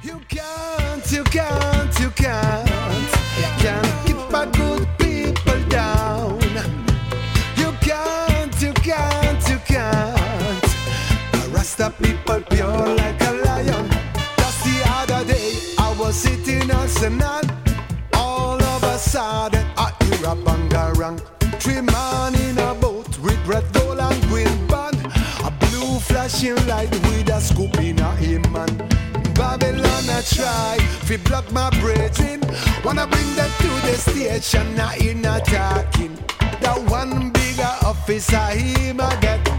Can't keep a good people down. You can't. The Rasta people pure like a lion. Just the other day, I was sitting on Senate. All of a sudden, I hear a bangarang. 3 man in a boat with red, gold and green band. A blue flashing light with a scoop in a him man. Babylon I try, fi block my breathing. Wanna bring them to the station, now in a talking. That one bigger officer, him I get